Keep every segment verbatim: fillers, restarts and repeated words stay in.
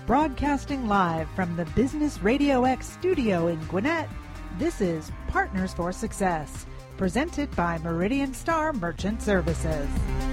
Broadcasting live from the Business Radio X studio in Gwinnett, this is Partners for Success, presented by Meridian Star Merchant Services.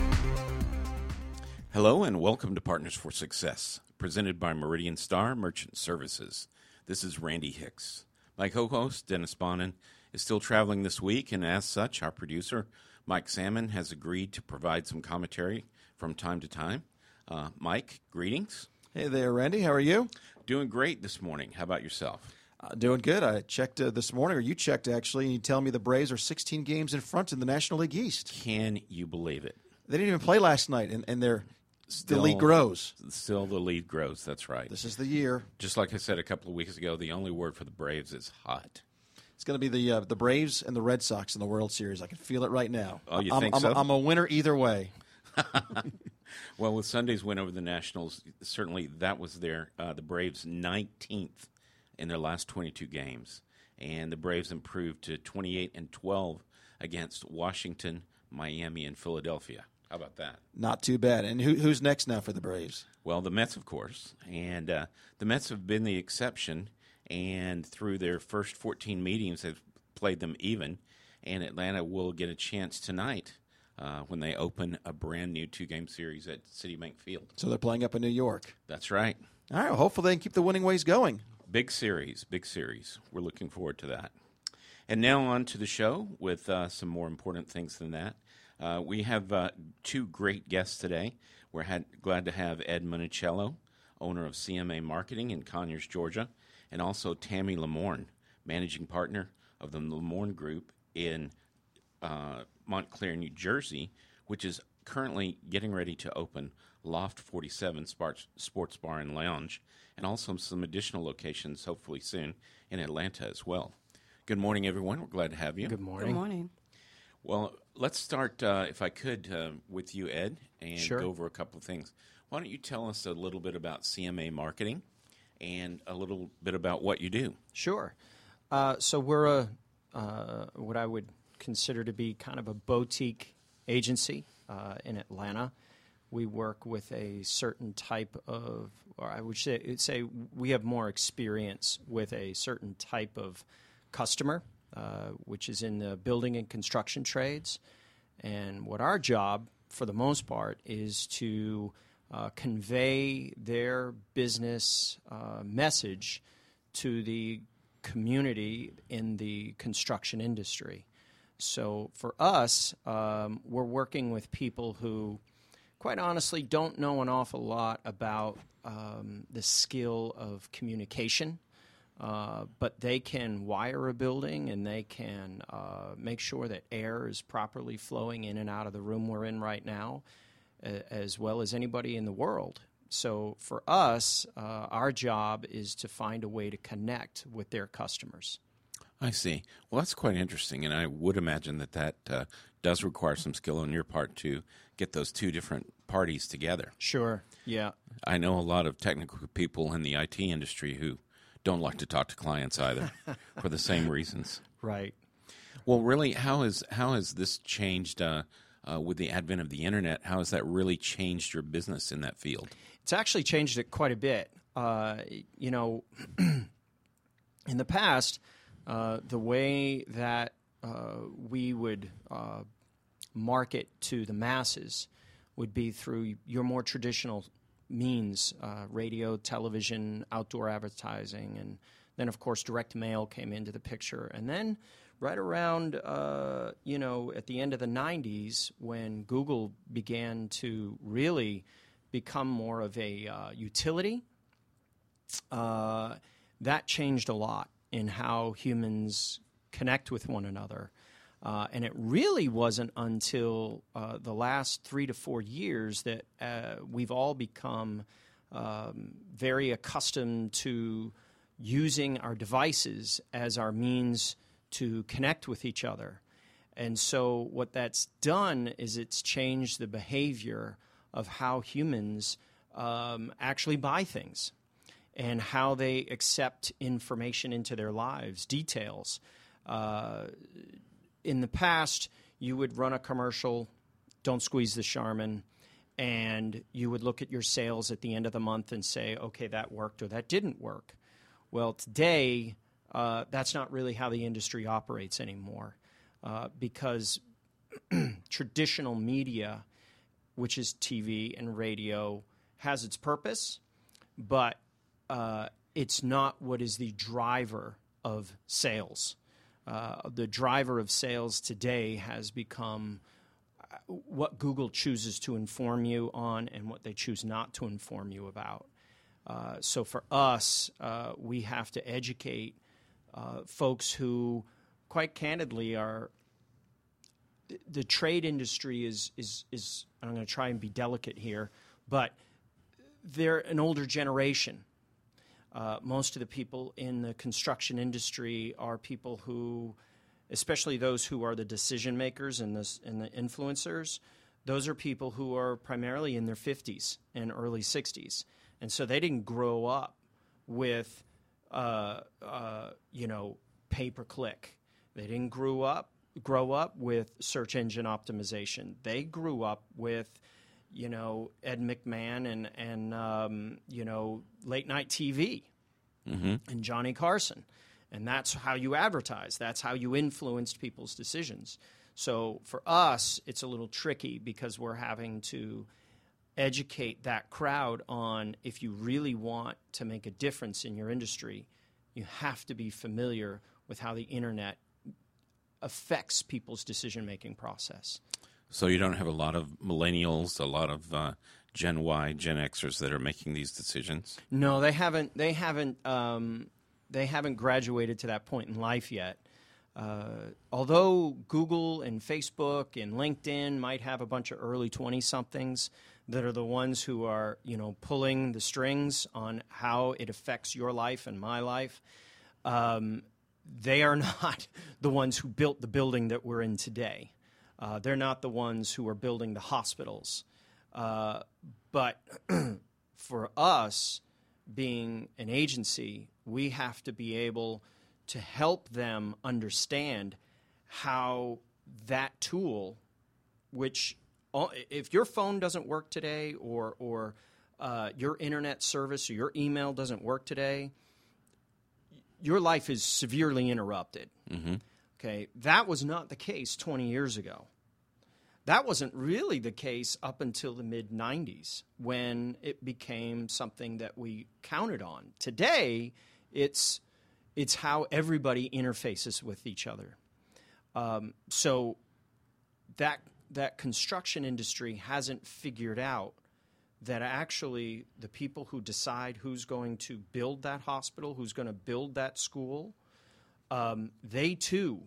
Hello and welcome to Partners for Success, presented by Meridian Star Merchant Services. This is Randy Hicks. My co-host, Dennis Bonin, is still traveling this week, and as such, our producer, Mike Salmon, has agreed to provide some commentary from time to time. Uh, Mike, greetings. Hey there, Randy. How are you? Doing great this morning. How about yourself? Uh, doing good. I checked uh, this morning, or you checked actually, and you tell me the Braves are sixteen games in front in the National League East. Can you believe it? They didn't even play last night, and, and they're, still, the lead grows. Still the lead grows, that's right. This is the year. Just like I said a couple of weeks ago, the only word for the Braves is hot. It's going to be the uh, the Braves and the Red Sox in the World Series. I can feel it right now. Oh, you I'm, think I'm, so? I'm a winner either way. Well, with Sunday's win over the Nationals, certainly that was their uh, the Braves' nineteenth in their last twenty-two games, and the Braves improved to twenty-eight and twelve against Washington, Miami, and Philadelphia. How about that? Not too bad. And who, who's next now for the Braves? Well, the Mets, of course, and uh, the Mets have been the exception, and through their first fourteen meetings have played them even, and Atlanta will get a chance tonight Uh, when they open a brand-new two-game series at Citibank Field. So they're playing up in New York. That's right. All right, well, hopefully they can keep the winning ways going. Big series, big series. We're looking forward to that. And now on to the show with uh, some more important things than that. Uh, we have uh, two great guests today. We're had, glad to have Ed Monicello, owner of C M A Marketing in Conyers, Georgia, and also Tammy Lamorne, managing partner of the Lamorne Group in uh, Montclair, New Jersey, which is currently getting ready to open Loft forty-seven Sports, Sports Bar and Lounge, and also some additional locations, hopefully soon, in Atlanta as well. Good morning, everyone. We're glad to have you. Good morning. Good morning. Well, let's start, uh, if I could, uh, with you, Ed, and Sure. go over a couple of things. Why don't you tell us a little bit about C M A Marketing and a little bit about what you do? Sure. Uh, so we're a uh, what I would consider to be kind of a boutique agency uh, in Atlanta. We work with a certain type of, or I would say, say we have more experience with a certain type of customer, uh, which is in the building and construction trades. And what our job, for the most part, is to uh, convey their business uh, message to the community in the construction industry. So for us, um, we're working with people who, quite honestly, don't know an awful lot about um, the skill of communication, uh, but they can wire a building and they can uh, make sure that air is properly flowing in and out of the room we're in right now, uh, as well as anybody in the world. So for us, uh, our job is to find a way to connect with their customers. I see. Well, that's quite interesting, and I would imagine that that uh, does require some skill on your part to get those two different parties together. Sure, yeah. I know a lot of technical people in the I T industry who don't like to talk to clients either for the same reasons. Right. Well, really, how has how has this changed uh, uh, with the advent of the Internet? How has that really changed your business in that field? It's actually changed it quite a bit. Uh, you know, in the past, uh, the way that uh, we would uh, market to the masses would be through your more traditional means, uh, radio, television, outdoor advertising, and then, of course, direct mail came into the picture. And then right around, uh, you know, at the end of the nineties, when Google began to really become more of a uh, utility, uh, that changed a lot in how humans connect with one another. Uh, and it really wasn't until uh, the last three to four years that uh, we've all become um, very accustomed to using our devices as our means to connect with each other. And so what that's done is it's changed the behavior of how humans um, actually buy things and how they accept information into their lives, details. Uh, in the past, you would run a commercial, don't squeeze the Charmin, and you would look at your sales at the end of the month and say, okay, that worked or that didn't work. Well, today, uh, that's not really how the industry operates anymore, uh, because traditional media, which is T V and radio, has its purpose, but uh, it's not what is the driver of sales. Uh, the driver of sales today has become what Google chooses to inform you on and what they choose not to inform you about. Uh, so for us, uh, we have to educate uh, folks who, quite candidly, are the trade industry is is is. I'm going to try and be delicate here, but they're an older generation. Uh, most of the people in the construction industry are people who, especially those who are the decision makers and the, and the influencers, those are people who are primarily in their fifties and early sixties. And so they didn't grow up with, uh, uh, you know, pay-per-click. They didn't grow up, grow up with search engine optimization. They grew up with, you know, Ed McMahon and, and um, you know, late-night T V mm-hmm. and Johnny Carson. And that's how you advertise. That's how you influenced people's decisions. So for us, it's a little tricky because we're having to educate that crowd on if you really want to make a difference in your industry, you have to be familiar with how the internet affects people's decision-making process. So you don't have a lot of millennials, a lot of uh, Gen Y, Gen Xers that are making these decisions? No, they haven't. They haven't. Um, they haven't graduated to that point in life yet. Uh, although Google and Facebook and LinkedIn might have a bunch of early twenty-somethings that are the ones who are, you know, pulling the strings on how it affects your life and my life, um, they are not the ones who built the building that we're in today. Uh, they're not the ones who are building the hospitals. Uh, but for us, being an agency, we have to be able to help them understand how that tool, which if your phone doesn't work today or, or uh, your internet service or your email doesn't work today, your life is severely interrupted. Mm-hmm. Okay, that was not the case twenty years ago. That wasn't really the case up until the mid nineties when it became something that we counted on. Today, it's it's how everybody interfaces with each other. Um, so that that construction industry hasn't figured out that actually the people who decide who's going to build that hospital, who's going to build that school, um, they too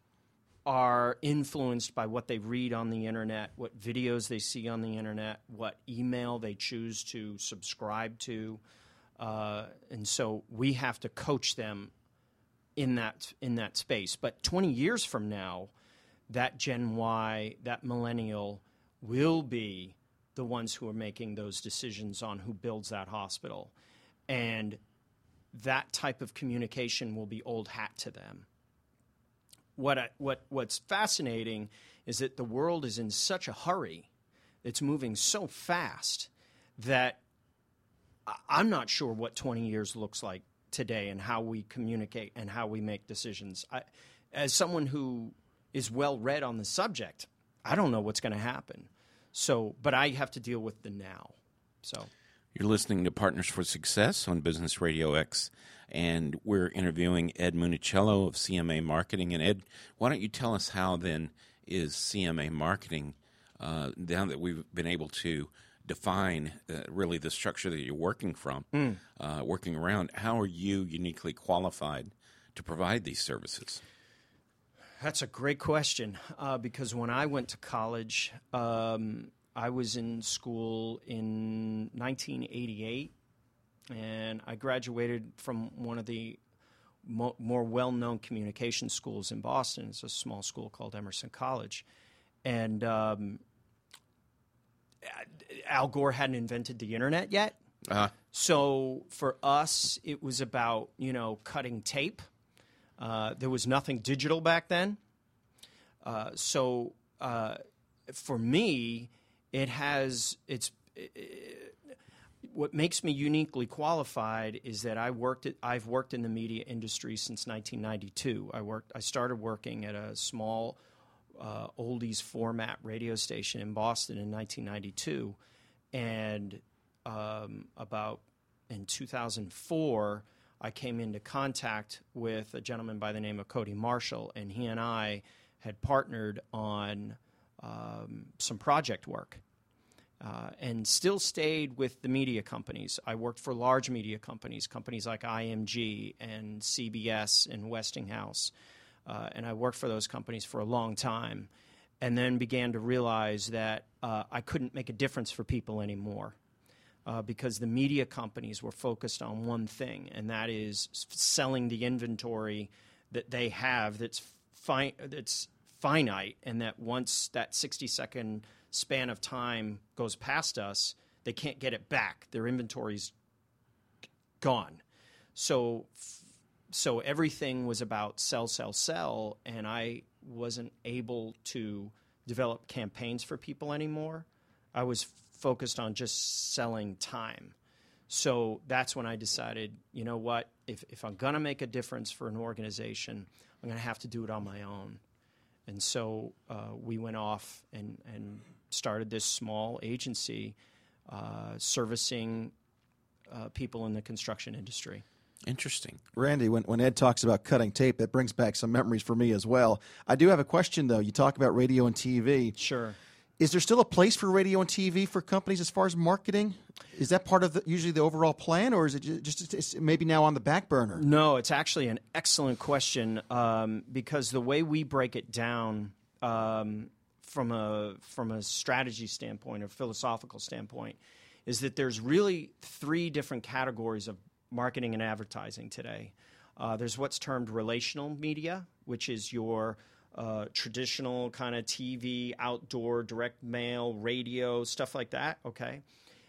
are influenced by what they read on the internet, what videos they see on the internet, what email they choose to subscribe to. Uh, and so we have to coach them in that in that space. But twenty years from now, that Gen Y, that millennial, will be the ones who are making those decisions on who builds that hospital. And that type of communication will be old hat to them. What I, what what's fascinating is that the world is in such a hurry, it's moving so fast that I'm not sure what twenty years looks like today and how we communicate and how we make decisions. I, as someone who is well read on the subject, I don't know what's going to happen. So, but I have to deal with the now. So, you're listening to Partners for Success on Business Radio X, and we're interviewing Ed Municello of C M A Marketing. And Ed, why don't you tell us how then is C M A Marketing, uh, now that we've been able to define uh, really the structure that you're working from, mm. uh, working around, how are you uniquely qualified to provide these services? That's a great question, uh, because when I went to college, um, I was in school in nineteen eighty-eight, and I graduated from one of the mo- more well-known communication schools in Boston. It's a small school called Emerson College. And um, Al Gore hadn't invented the internet yet. Uh-huh. So for us, it was about, you know, cutting tape. Uh, there was nothing digital back then. Uh, so uh, for me, it has it's. It, what makes me uniquely qualified is that I worked at, I've worked in the media industry since nineteen ninety-two. I worked. I started working at a small uh, oldies format radio station in Boston in nineteen ninety-two, and um, about in two thousand four, I came into contact with a gentleman by the name of Cody Marshall, and he and I had partnered on um, some project work. Uh, and still stayed with the media companies. I worked for large media companies, companies like I M G and C B S and Westinghouse. Uh, and I worked for those companies for a long time, and then began to realize that uh, I couldn't make a difference for people anymore uh, because the media companies were focused on one thing, and that is selling the inventory that they have that's, fi- that's finite, and that once that sixty-second span of time goes past us, they can't get it back. Their inventory's gone. So so everything was about sell, sell, sell, and I wasn't able to develop campaigns for people anymore. I was focused on just selling time. So that's when I decided, you know what, if, if I'm going to make a difference for an organization, I'm going to have to do it on my own. And so uh, we went off and, and started this small agency uh, servicing uh, people in the construction industry. Interesting. Randy, when, when Ed talks about cutting tape, that brings back some memories for me as well. I do have a question, though. You talk about radio and T V. Sure. Is there still a place for radio and T V for companies as far as marketing? Is that part of the, usually the overall plan, or is it just it's maybe now on the back burner? No, it's actually an excellent question um, because the way we break it down um, from a from a strategy standpoint or philosophical standpoint is that there's really three different categories of marketing and advertising today. Uh, there's what's termed relational media, which is your uh, traditional kind of T V, outdoor, direct mail, radio, stuff like that, okay?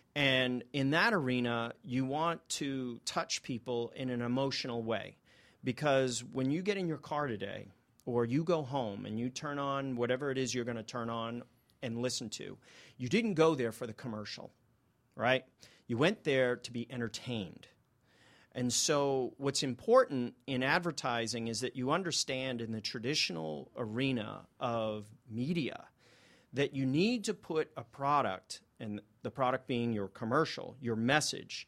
And in that arena, you want to touch people in an emotional way because when you get in your car today or you go home and you turn on whatever it is you're going to turn on and listen to, you didn't go there for the commercial, right? You went there to be entertained. And so what's important in advertising is that you understand in the traditional arena of media that you need to put a product, and the product being your commercial, your message,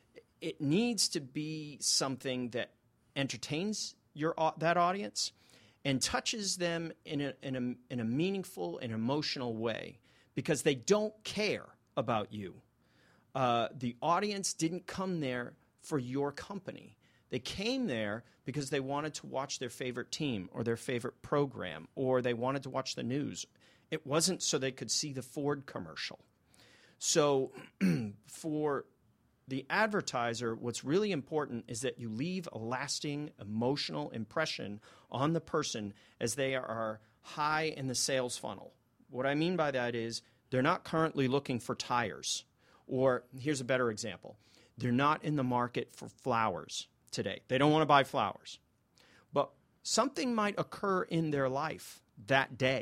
it needs to be something that entertains your that audience and touches them in a, in a, in a meaningful and emotional way because they don't care about you. Uh, the audience didn't come there for your company. They came there because they wanted to watch their favorite team or their favorite program, or they wanted to watch the news. It wasn't so they could see the Ford commercial. So for the advertiser, what's really important is that you leave a lasting emotional impression on the person as they are high in the sales funnel. What I mean by that is they're not currently looking for tires. Or here's a better example. They're not in the market for flowers today. They don't want to buy flowers. But something might occur in their life that day.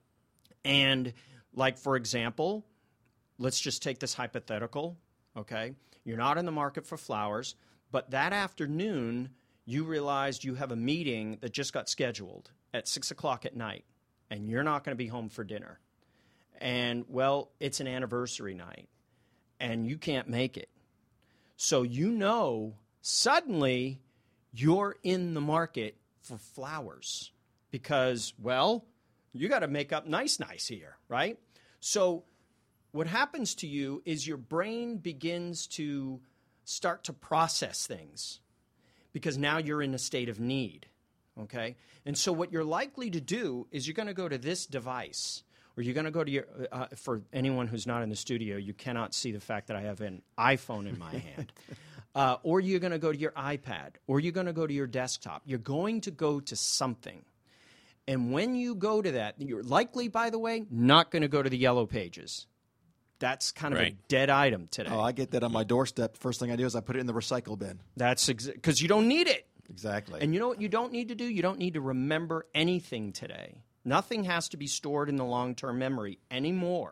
And like, for example, let's just take this hypothetical, okay? You're not in the market for flowers, but that afternoon you realized you have a meeting that just got scheduled at six o'clock at night, and you're not going to be home for dinner. And, well, it's an anniversary night, and you can't make it. So you know suddenly you're in the market for flowers because, well, you got to make up nice, nice here, right? So what happens to you is your brain begins to start to process things because now you're in a state of need, okay? And so what you're likely to do is you're going to go to this device, or you're going to go to your, uh, for anyone who's not in the studio, you cannot see the fact that I have an iPhone in my hand. Uh, or you're going to go to your iPad, or you're going to go to your desktop. You're going to go to something. And when you go to that, you're likely, by the way, not going to go to the yellow pages. That's kind of right. a dead item today. Oh, I get that on my doorstep. First thing I do is I put it in the recycle bin. That's because exa- you don't need it. Exactly. And you know what you don't need to do? You don't need to remember anything today. Nothing has to be stored in the long-term memory anymore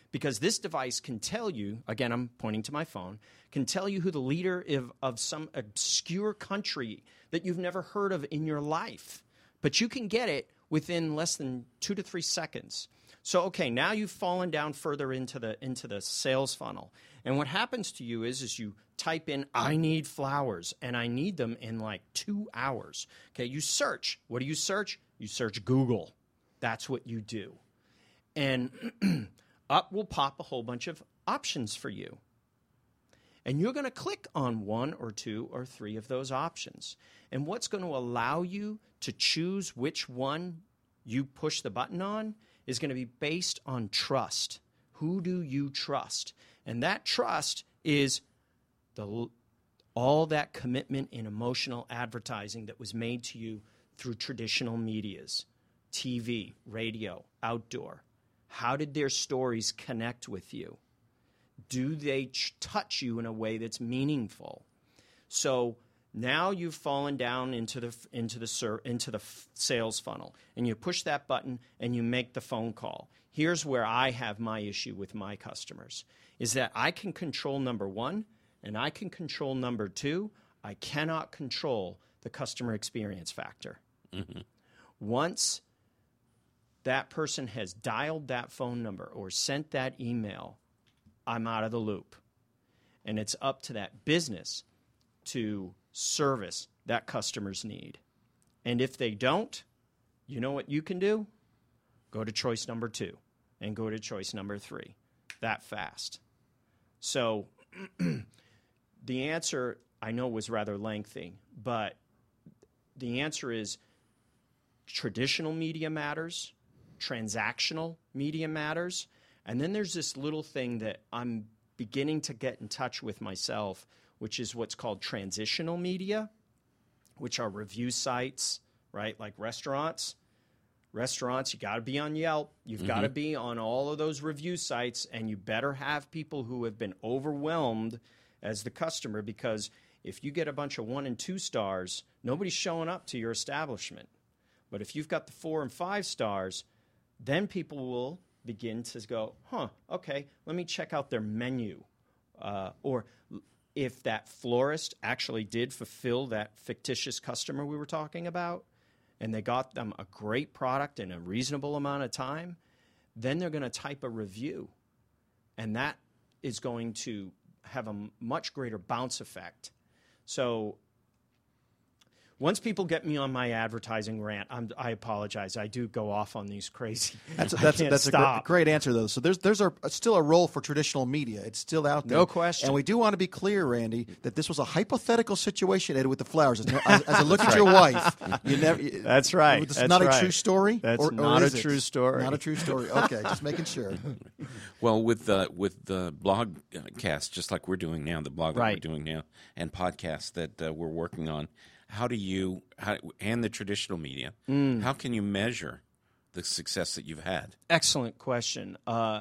Because this device can tell you, again, I'm pointing to my phone, can tell you who the leader of, of some obscure country that you've never heard of in your life. But you can get it within less than two to three seconds. So, okay, now you've fallen down further into the into the sales funnel. And what happens to you is, is you type in, I need flowers, and I need them in like two hours. Okay, you search. What do you search? You search Google. That's what you do. And up will pop a whole bunch of options for you. And you're going to click on one or two or three of those options. And what's going to allow you to choose which one you push the button on is going to be based on trust. Who do you trust? And that trust is the all that commitment in emotional advertising that was made to you through traditional medias, T V, radio, outdoor. How did their stories connect with you? Do they ch- touch you in a way that's meaningful? So now you've fallen down into the into the ser- into the f- sales funnel, and you push that button and you make the phone call. Here's where I have my issue with my customers, is that I can control number one, and I can control number two. I cannot control the customer experience factor. Mm-hmm. Once that person has dialed that phone number or sent that email, I'm out of the loop. And it's up to that business to service that customer's need. And if they don't, you know what you can do? Go to choice number two and go to choice number three. That fast. So the answer, I know, was rather lengthy, but the answer is traditional media matters, transactional media matters, and then there's this little thing that I'm beginning to get in touch with myself, which is what's called transitional media, which are review sites, right? Like restaurants. Restaurants, you got to be on Yelp. You've mm-hmm. got to be on all of those review sites, and you better have people who have been overwhelmed as the customer, because if you get a bunch of one and two stars, nobody's showing up to your establishment. But if you've got the four and five stars, then people will begin to go, huh, okay, let me check out their menu. Uh, or if that florist actually did fulfill that fictitious customer we were talking about, and they got them a great product in a reasonable amount of time, then they're going to type a review. And that is going to have a much greater bounce effect. So once people get me on my advertising rant, I'm, I apologize. I do go off on these crazy. That's a, that's, that's a great, great answer, though. So there's there's a, still a role for traditional media. It's still out there, no question. And we do want to be clear, Randy, that this was a hypothetical situation, Ed, with the flowers. As, as, as I look at your wife, you never. That's right. This is that's not right. a true story. That's or, not or a is true it? story. Not a true story. Okay, just making sure. Well, with the with the blog cast, just like we're doing now, the blog right. that we're doing now, and podcasts that uh, we're working on. How do you, how, and the traditional media, mm. how can you measure the success that you've had? Excellent question. Uh,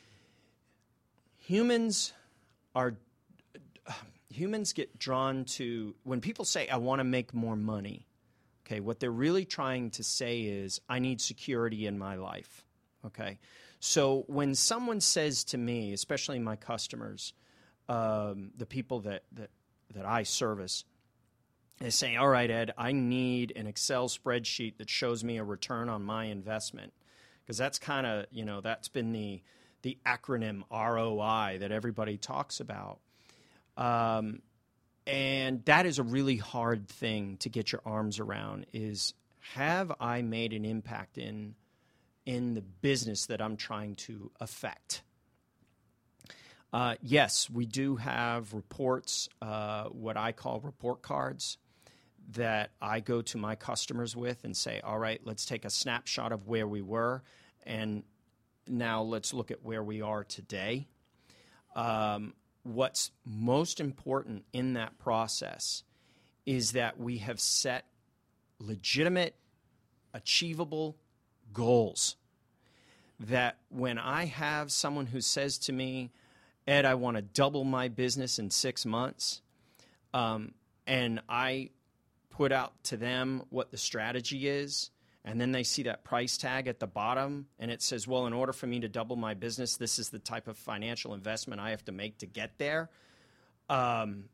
humans are, humans get drawn to, when people say, I want to make more money, okay, what they're really trying to say is, I need security in my life, okay? So when someone says to me, especially my customers, um, the people that, that, that I service, they say, all right, Ed, I need an Excel spreadsheet that shows me a return on my investment. Because that's kind of, you know, that's been the the acronym R O I that everybody talks about. Um, and that is a really hard thing to get your arms around, is have I made an impact in, in the business that I'm trying to affect? Uh, yes, we do have reports, uh, what I call report cards, that I go to my customers with and say, all right, let's take a snapshot of where we were, and now let's look at where we are today. Um, what's most important in that process is that we have set legitimate, achievable goals. That when I have someone who says to me, Ed, I want to double my business in six months, um, and I put out to them what the strategy is, and then they see that price tag at the bottom, and it says, well, in order for me to double my business, this is the type of financial investment I have to make to get there, um,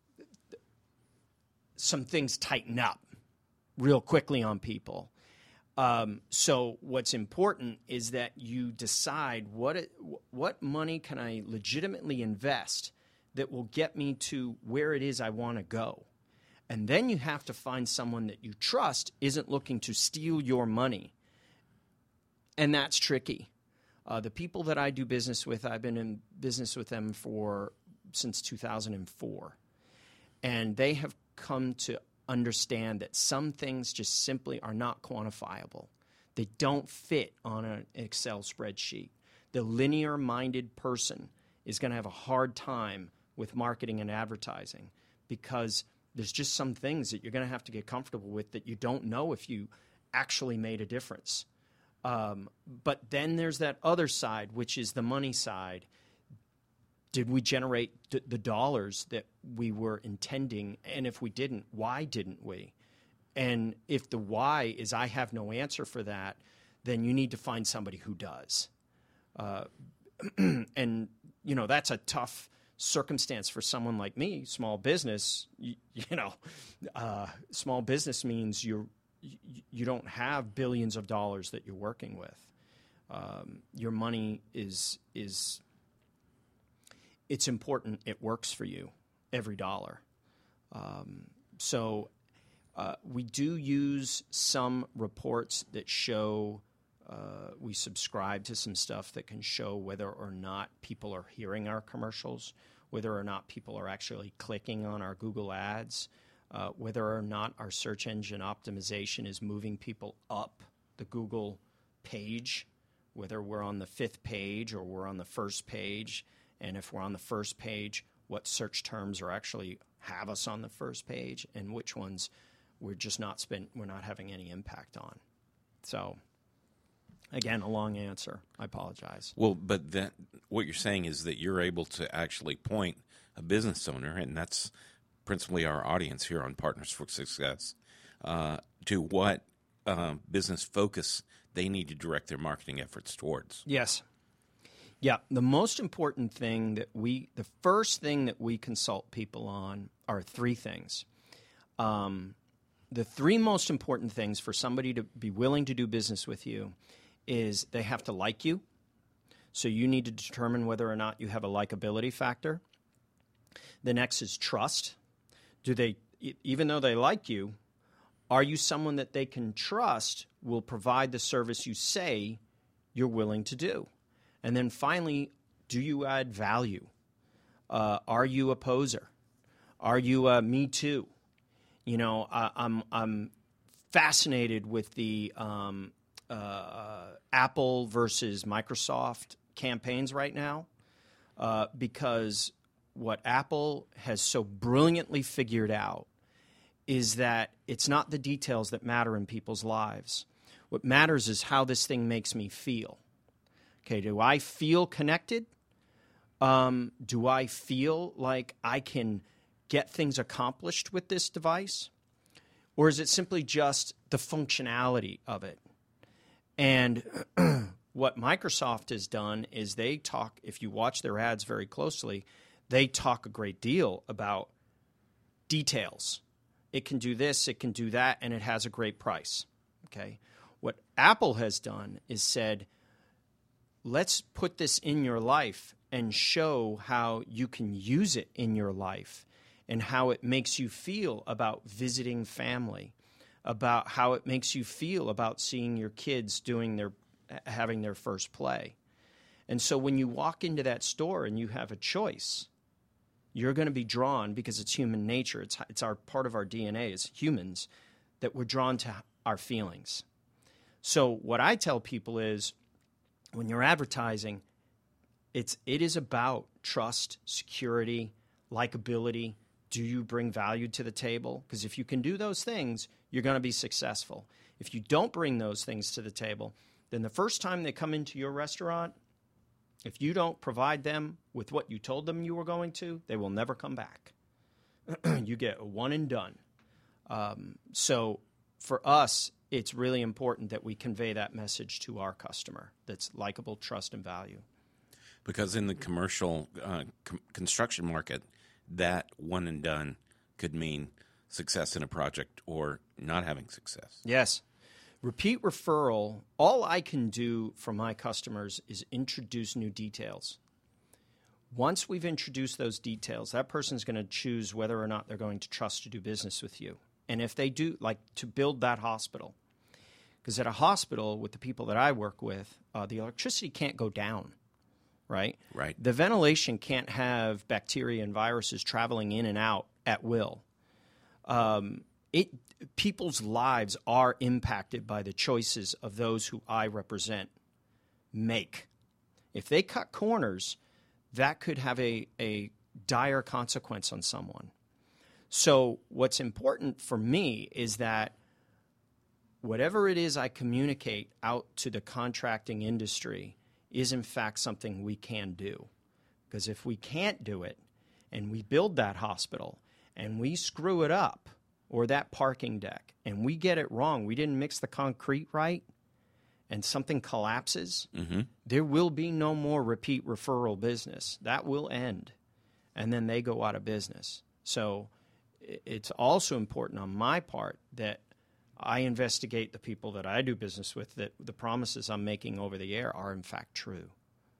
some things tighten up real quickly on people. Um, so what's important is that you decide what it, what money can I legitimately invest that will get me to where it is I want to go. And then you have to find someone that you trust isn't looking to steal your money. And that's tricky. Uh, the people that I do business with, I've been in business with them for since two thousand four. And they have come to understand that some things just simply are not quantifiable. They don't fit on an Excel spreadsheet. The linear-minded person is going to have a hard time with marketing and advertising because there's just some things that you're going to have to get comfortable with that you don't know if you actually made a difference. Um, but then there's that other side, which is the money side. Did we generate d- the dollars that we were intending? And if we didn't, why didn't we? And if the why is I have no answer for that, then you need to find somebody who does. Uh, and, you know, that's a tough circumstance for someone like me, small business. You, you know, uh, small business means you're, you, you don't have billions of dollars that you're working with. Um, your money is is... It's important it works for you, every dollar. Um, so uh, we do use some reports that show, uh, we subscribe to some stuff that can show whether or not people are hearing our commercials, whether or not people are actually clicking on our Google ads, uh, whether or not our search engine optimization is moving people up the Google page, whether we're on the fifth page or we're on the first page. And if we're on the first page, what search terms are actually have us on the first page, and which ones we're just not spend we're not having any impact on. So, again, a long answer. I apologize. Well, but that what you're saying is that you're able to actually point a business owner, and that's principally our audience here on Partners for Success, uh, to what uh, business focus they need to direct their marketing efforts towards. Yes. Yeah, the most important thing that we, the first thing that we consult people on are three things. Um, the three most important things for somebody to be willing to do business with you is they have to like you. So you need to determine whether or not you have a likability factor. The next is trust. Do they, even though they like you, are you someone that they can trust will provide the service you say you're willing to do? And then finally, do you add value? Uh, are you a poser? Are you a me too? You know, I, I'm I'm fascinated with the um, uh, Apple versus Microsoft campaigns right now uh, because what Apple has so brilliantly figured out is that it's not the details that matter in people's lives. What matters is how this thing makes me feel. Okay, do I feel connected? Um, do I feel like I can get things accomplished with this device? Or is it simply just the functionality of it? And what Microsoft has done is they talk, if you watch their ads very closely, they talk a great deal about details. It can do this, it can do that, and it has a great price. Okay. What Apple has done is said, let's put this in your life and show how you can use it in your life and how it makes you feel about visiting family, about how it makes you feel about seeing your kids doing their, having their first play. And so when you walk into that store and you have a choice, you're going to be drawn because it's human nature. It's, it's our part of our D N A as humans that we're drawn to our feelings. So what I tell people is, when you're advertising, it's it is about trust, security, likability. Do you bring value to the table? Because if you can do those things, you're going to be successful. If you don't bring those things to the table, then the first time they come into your restaurant, if you don't provide them with what you told them you were going to, they will never come back. You get a one and done. Um, so for us, it's really important that we convey that message to our customer that's likable, trust, and value. Because in the commercial uh, com- construction market, that one and done could mean success in a project or not having success. Yes. Repeat referral, all I can do for my customers is introduce new details. Once we've introduced those details, that person's going to choose whether or not they're going to trust to do business with you. And if they do, like to build that hospital, because at a hospital with the people that I work with, uh, the electricity can't go down, right? Right. The ventilation can't have bacteria and viruses traveling in and out at will. Um, it people's lives are impacted by the choices of those who I represent make. If they cut corners, that could have a, a dire consequence on someone. So what's important for me is that whatever it is I communicate out to the contracting industry is in fact something we can do. Because if we can't do it and we build that hospital and we screw it up or that parking deck and we get it wrong, we didn't mix the concrete right, and something collapses, mm-hmm. there will be no more repeat referral business. That will end, and then they go out of business. So it's also important on my part that I investigate the people that I do business with, that the promises I'm making over the air are in fact true.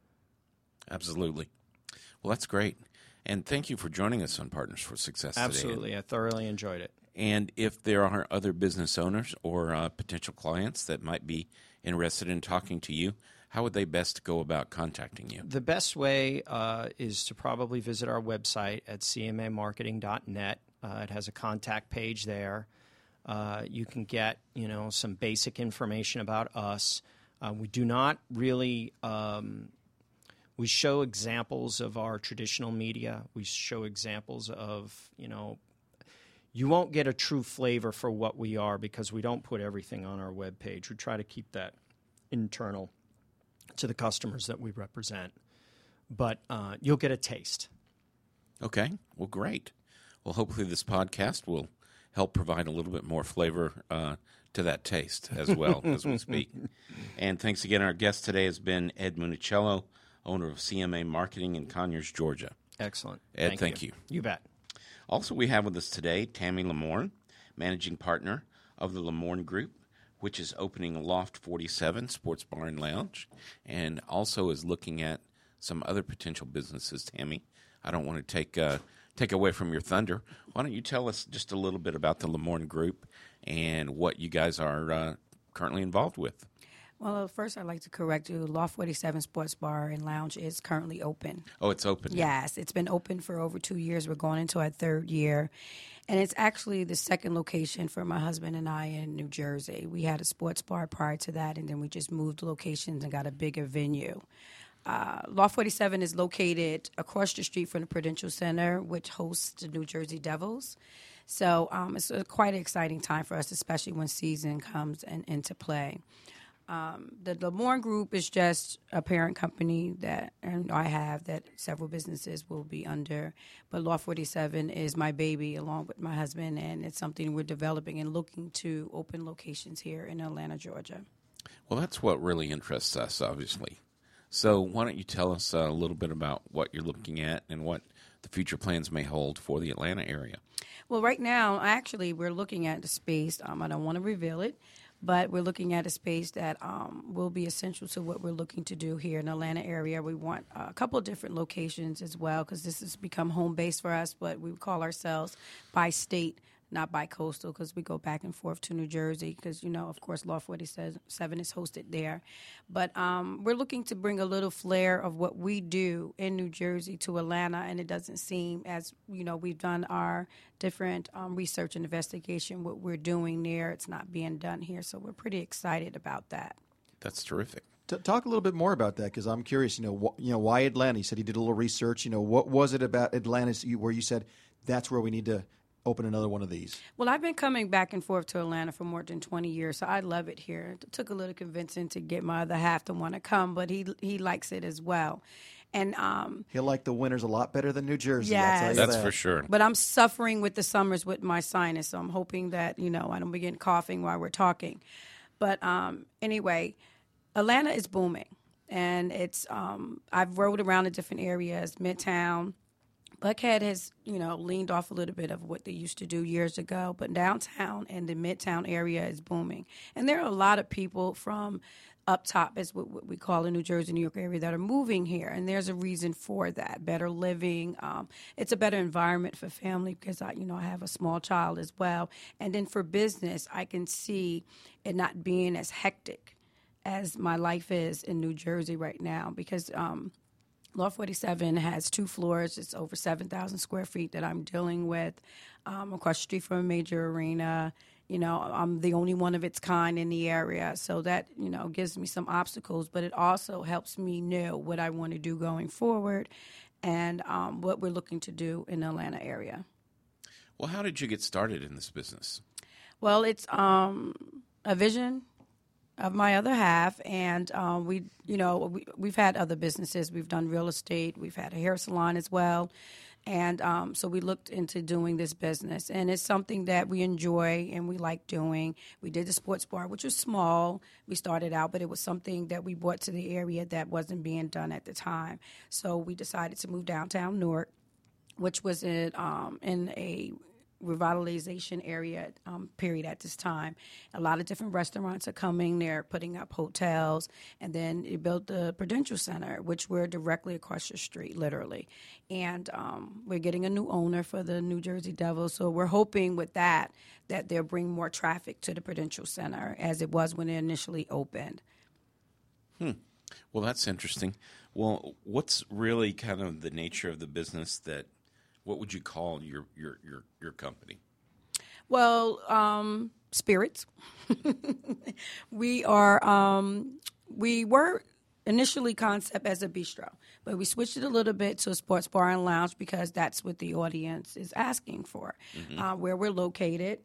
Absolutely. Well, that's great. And thank you for joining us on Partners for Success today. Absolutely. I thoroughly enjoyed it. And if there are other business owners or uh, potential clients that might be interested in talking to you, how would they best go about contacting you? The best way uh, is to probably visit our website at c m a marketing dot net. Uh, it has a contact page there. Uh, you can get, you know, some basic information about us. Uh, we do not really um, we show examples of our traditional media. We show examples of, you know, you won't get a true flavor for what we are because we don't put everything on our webpage. We try to keep that internal to the customers that we represent. But uh, you'll get a taste. Okay. Well, great. Well, hopefully this podcast will help provide a little bit more flavor uh, to that taste as well as we speak. And thanks again. Our guest today has been Ed Municello, owner of C M A Marketing in Conyers, Georgia. Excellent. Ed, thank, thank you. you. You bet. Also, we have with us today Tammy Lamorne, managing partner of the Lamorne Group, which is opening Loft forty-seven Sports Bar and Lounge, and also is looking at some other potential businesses. Tammy, I don't want to take uh, take away from your thunder. Why don't you tell us just a little bit about the Lamorne Group and what you guys are uh, currently involved with? Well, first I'd like to correct you. Loft forty-seven Sports Bar and Lounge is currently open. Oh, it's open. Yes, it's been open for over two years. We're going into our third year. And it's actually the second location for my husband and I in New Jersey. We had a sports bar prior to that, and then we just moved locations and got a bigger venue. Uh, Loft forty-seven is located across the street from the Prudential Center, which hosts the New Jersey Devils. So um, it's a quite an exciting time for us, especially when season comes in, into play. Um, the Lamorne Group is just a parent company that and I have that several businesses will be under. But Loft forty-seven is my baby along with my husband, and it's something we're developing and looking to open locations here in Atlanta, Georgia. Well, that's what really interests us, obviously. So why don't you tell us a little bit about what you're looking at and what the future plans may hold for the Atlanta area? Well, right now, actually, we're looking at the space. Um, I don't want to reveal it. But we're looking at a space that um, will be essential to what we're looking to do here in the Atlanta area. We want a couple of different locations as well because this has become home base for us, but we call ourselves by state, not by coastal, because we go back and forth to New Jersey because, you know, of course, Loft forty-seven is hosted there. But um, we're looking to bring a little flair of what we do in New Jersey to Atlanta, and it doesn't seem as, you know, we've done our different um, research and investigation, what we're doing there, it's not being done here. So we're pretty excited about that. That's terrific. T- talk a little bit more about that because I'm curious. You know, wh- you know, why Atlanta? You said you did a little research. You know, what was it about Atlanta where you said that's where we need to open another one of these? Well, I've been coming back and forth to Atlanta for more than twenty years, so I love it here. It took a little convincing to get my other half to want to come, but he he likes it as well. And um, He'll like the winters a lot better than New Jersey. Yes. I'll tell you That's that. for sure. but I'm suffering with the summers with my sinus, so I'm hoping that, you know, I don't begin coughing while we're talking. But um, anyway, Atlanta is booming. And it's, um, I've rode around in different areas, Midtown. Buckhead has, you know, leaned off a little bit of what they used to do years ago, but downtown and the Midtown area is booming. And there are a lot of people from up top, is what, what we call the New Jersey, New York area, that are moving here. And there's a reason for that, better living. Um, it's a better environment for family because, I, you know, I have a small child as well. And then for business, I can see it not being as hectic as my life is in New Jersey right now, because um, Law forty-seven has two floors. It's over seven thousand square feet that I'm dealing with. Um, across the street from a major arena. You know, I'm the only one of its kind in the area. So that, you know, gives me some obstacles, but it also helps me know what I want to do going forward and um, what we're looking to do in the Atlanta area. Well, how did you get started in this business? Well, it's um, a vision of my other half, and um, we, you know, we, we've had other businesses. We've done real estate. We've had a hair salon as well, and um, so we looked into doing this business, and it's something that we enjoy and we like doing. We did the sports bar, which was small. We started out, but it was something that we brought to the area that wasn't being done at the time. So we decided to move downtown Newark, which was in um, in a revitalization area um, period at this time. A lot of different restaurants are coming. They're putting up hotels. And then it built the Prudential Center, which we're directly across the street, literally. And um, we're getting a new owner for the New Jersey Devils. So we're hoping with that that they'll bring more traffic to the Prudential Center as it was when it initially opened. Hmm. Well, that's interesting. Well, what's really kind of the nature of the business that what would you call your your your, your company? Well, um, spirits. we are. Um, we were initially concept as a bistro, but we switched it a little bit to a sports bar and lounge because that's what the audience is asking for. Mm-hmm. Uh, where we're located,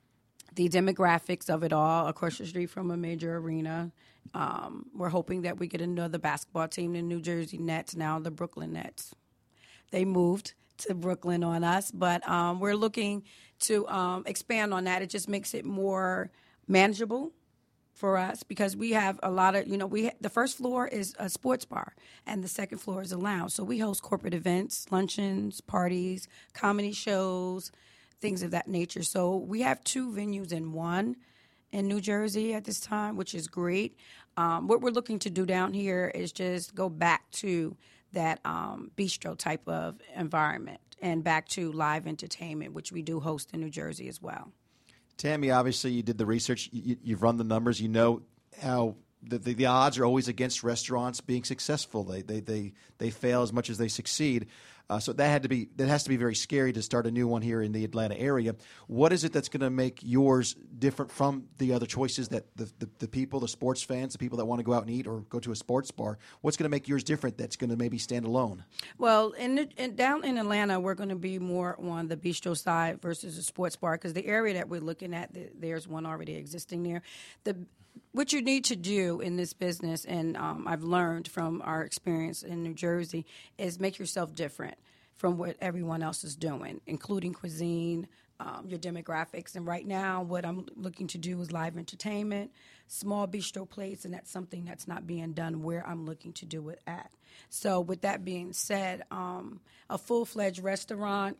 the demographics of it all across the street from a major arena. Um, we're hoping that we get another basketball team, the New Jersey Nets, now the Brooklyn Nets. They moved to Brooklyn on us, but um, we're looking to um, expand on that. It just makes it more manageable for us because we have a lot of, you know, we the first floor is a sports bar and the second floor is a lounge. So we host corporate events, luncheons, parties, comedy shows, things of that nature. So we have two venues in one in New Jersey at this time, which is great. Um, what we're looking to do down here is just go back to that um, bistro type of environment and back to live entertainment, which we do host in New Jersey as well. Tammy, obviously you did the research. You, you've run the numbers. You know how the, the, the odds are always against restaurants being successful. They they they, they fail as much as they succeed. Uh, so that had to be that has to be very scary to start a new one here in the Atlanta area. What is it that's going to make yours different from the other choices that the, the, the people, the sports fans, the people that want to go out and eat or go to a sports bar? What's going to make yours different that's going to maybe stand alone? Well, in, the, in down in Atlanta, we're going to be more on the bistro side versus a sports bar because the area that we're looking at, there's one already existing there. The What you need to do in this business, and um, I've learned from our experience in New Jersey, is make yourself different from what everyone else is doing, including cuisine, um, your demographics. And right now, what I'm looking to do is live entertainment, small bistro plates, and that's something that's not being done where I'm looking to do it at. So with that being said, um, a full-fledged restaurant,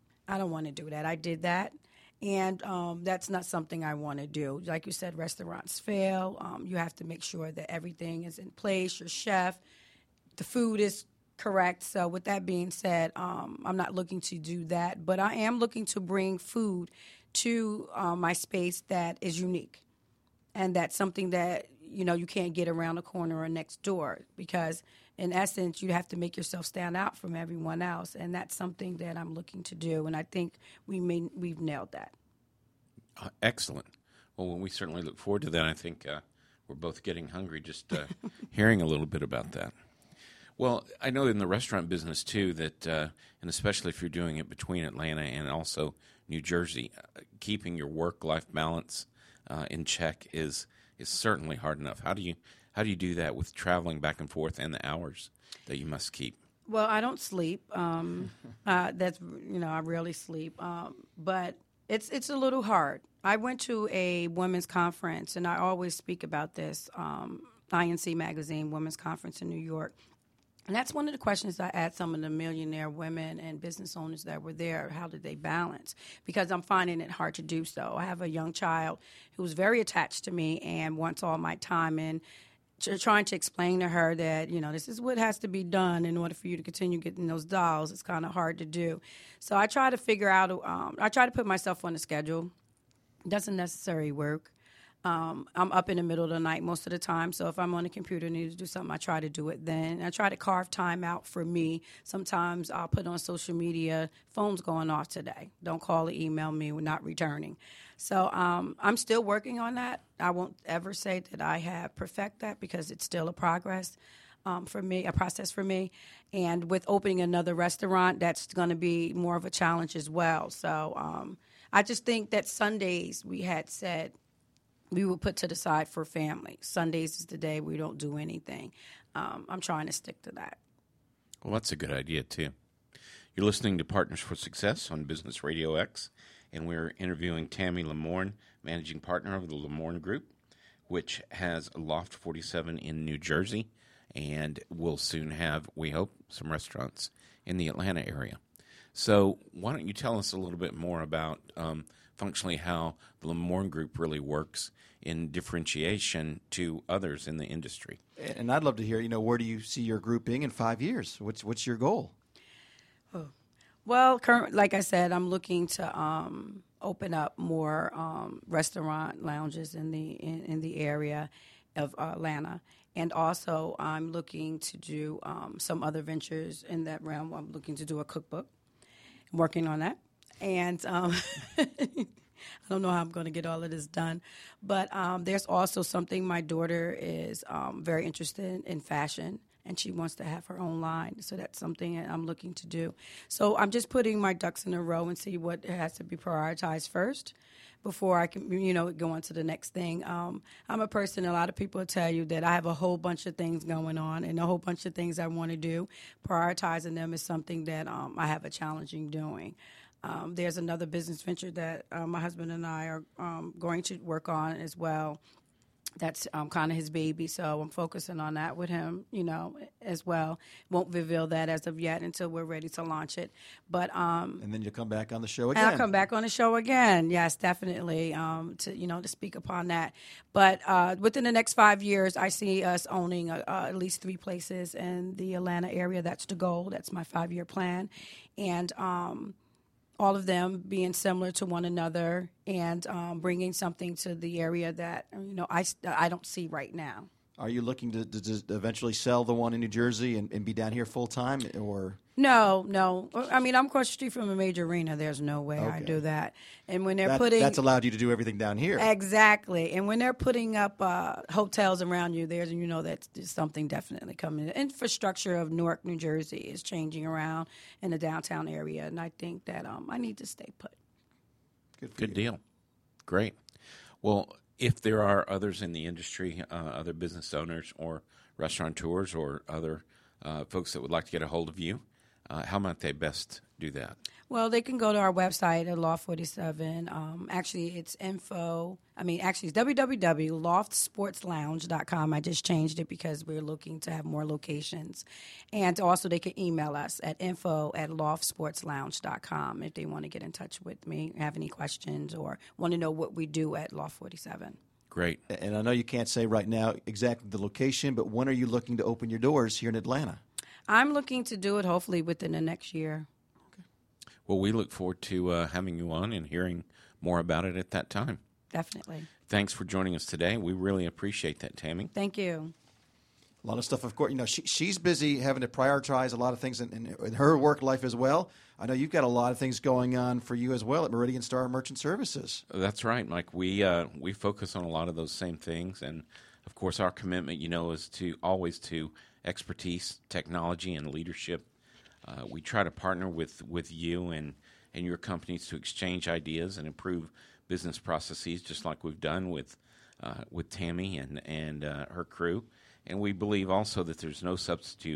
I don't want to do that. I did that. And um, that's not something I want to do. Like you said, restaurants fail. Um, you have to make sure that everything is in place, your chef, the food is correct. So with that being said, um, I'm not looking to do that. But I am looking to bring food to uh, my space that is unique. And that's something that, you know, you can't get around the corner or next door because, in essence, you have to make yourself stand out from everyone else. And that's something that I'm looking to do. And I think we may, we've nailed that. Uh, excellent. Well, we certainly look forward to that. I think uh, we're both getting hungry just uh, hearing a little bit about that. Well, I know in the restaurant business, too, that, uh, and especially if you're doing it between Atlanta and also New Jersey, uh, keeping your work-life balance uh, in check is is certainly hard enough. How do you how do you do that with traveling back and forth and the hours that you must keep? Well, I don't sleep. Um, uh, that's you know I rarely sleep, um, but it's it's a little hard. I went to a women's conference, and I always speak about this. Um, I N C Magazine Women's Conference in New York, and that's one of the questions I asked some of the millionaire women and business owners that were there. How did they balance? Because I'm finding it hard to do so. I have a young child who's very attached to me and wants all my time and. Trying to explain to her that, you know, this is what has to be done in order for you to continue getting those dolls. It's kind of hard to do. So I try to figure out, um, I try to put myself on a schedule. It doesn't necessarily work. Um, I'm up in the middle of the night most of the time, so if I'm on the computer and need to do something, I try to do it then. I try to carve time out for me. Sometimes I'll put on social media, phone's going off today. Don't call or email me, we're not returning. So um, I'm still working on that. I won't ever say that I have perfect that because it's still a progress um, for me, a process for me. And with opening another restaurant, that's going to be more of a challenge as well. So um, I just think that Sundays we had said, we will put to the side for family. Sundays is the day we don't do anything. Um, I'm trying to stick to that. Well, that's a good idea, too. You're listening to Partners for Success on Business Radio X, and we're interviewing Tammy Lamorne, managing partner of the Lamorne Group, which has a Loft forty-seven in New Jersey, and will soon have, we hope, some restaurants in the Atlanta area. So why don't you tell us a little bit more about um, functionally how the Lamorne Group really works in differentiation to others in the industry. And I'd love to hear, you know, where do you see your group being in five years? What's what's your goal? Oh. Well, current, like I said, I'm looking to um, open up more um, restaurant lounges in the in, in the area of Atlanta. And also I'm looking to do um, some other ventures in that realm. I'm looking to do a cookbook. I'm working on that. And um, I don't know how I'm going to get all of this done. But um, there's also something, my daughter is um, very interested in fashion, and she wants to have her own line. So that's something that I'm looking to do. So I'm just putting my ducks in a row and see what has to be prioritized first before I can, you know, go on to the next thing. Um, I'm a person, a lot of people tell you that I have a whole bunch of things going on and a whole bunch of things I want to do. Prioritizing them is something that um, I have a challenging doing. Um, there's another business venture that uh, my husband and I are um, going to work on as well. That's um, kind of his baby, so I'm focusing on that with him, you know, as well. Won't reveal that as of yet until we're ready to launch it. But um, and then you'll come back on the show again. And I'll come back on the show again. Yes, definitely. Um, to you know, to speak upon that. But uh, within the next five years, I see us owning uh, uh, at least three places in the Atlanta area. That's the goal. That's my five-year plan, and um, all of them being similar to one another and um, bringing something to the area that, you know, I, I don't see right now. Are you looking to, to, to eventually sell the one in New Jersey and, and be down here full time, or? No, no. I mean, I'm across the street from a major arena. There's no way okay. I do that. And when they're that, putting that's allowed you to do everything down here. Exactly. And when they're putting up uh, hotels around you, there's you know that's something definitely coming. The infrastructure of Newark, New Jersey, is changing around in the downtown area, and I think that um, I need to stay put. Good, for Good you. deal. Great. Well, if there are others in the industry, uh, other business owners or restaurateurs or other uh, folks that would like to get a hold of you, uh, how might they best do that? Well, they can go to our website at Loft forty-seven. Um, actually, it's info. I mean, actually, it's w w w dot loft sports lounge dot com. I just changed it because we're looking to have more locations. And also, they can email us at info at loft sports lounge dot com if they want to get in touch with me, have any questions, or want to know what we do at Loft forty-seven. Great. And I know you can't say right now exactly the location, but when are you looking to open your doors here in Atlanta? I'm looking to do it hopefully within the next year. Well, we look forward to uh, having you on and hearing more about it at that time. Definitely. Thanks for joining us today. We really appreciate that, Tammy. Thank you. A lot of stuff, of course. You know, she, she's busy having to prioritize a lot of things in, in, in her work life as well. I know you've got a lot of things going on for you as well at Meridian Star Merchant Services. That's right, Mike. We uh, we focus on a lot of those same things, and of course, our commitment, you know, is to always to expertise, technology, and leadership. Uh, we try to partner with, with you and, and your companies to exchange ideas and improve business processes, just like we've done with uh, with Tammy and and uh, her crew. And we believe also that there's no substitute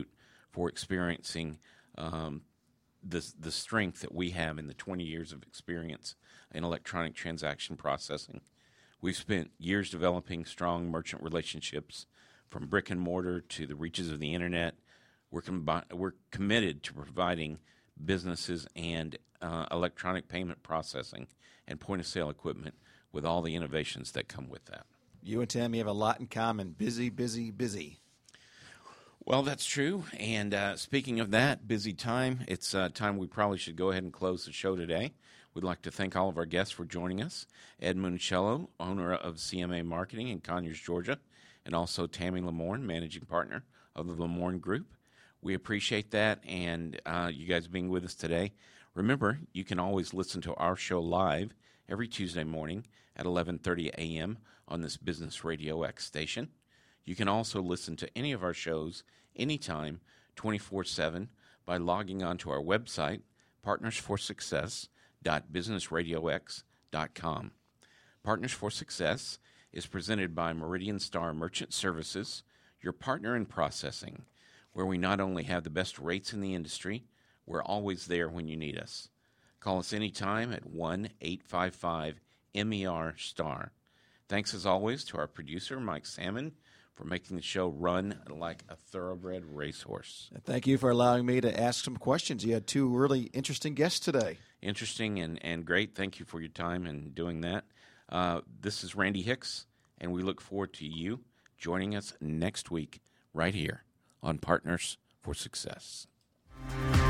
for experiencing um, the, the strength that we have in the twenty years of experience in electronic transaction processing. We've spent years developing strong merchant relationships from brick and mortar to the reaches of the internet. We're, combi- we're committed to providing businesses and uh, electronic payment processing and point-of-sale equipment with all the innovations that come with that. You and Tammy have a lot in common. Busy, busy, busy. Well, that's true. And uh, speaking of that, busy time, it's uh, time we probably should go ahead and close the show today. We'd like to thank all of our guests for joining us. Ed Monticello, owner of C M A Marketing in Conyers, Georgia, and also Tammy Lamorne, managing partner of the Lamorne Group. We appreciate that and uh, you guys being with us today. Remember, you can always listen to our show live every Tuesday morning at eleven thirty a.m. on this Business Radio X station. You can also listen to any of our shows anytime, twenty-four seven, by logging on to our website, partners for success dot business radio x dot com. Partners for Success is presented by Meridian Star Merchant Services, your partner in processing, where we not only have the best rates in the industry, we're always there when you need us. Call us anytime at one eight five five M E R STAR. Thanks as always to our producer, Mike Salmon, for making the show run like a thoroughbred racehorse. Thank you for allowing me to ask some questions. You had two really interesting guests today. Interesting and, and great. Thank you for your time and doing that. Uh, this is Randy Hicks, and we look forward to you joining us next week right here on Partners for Success.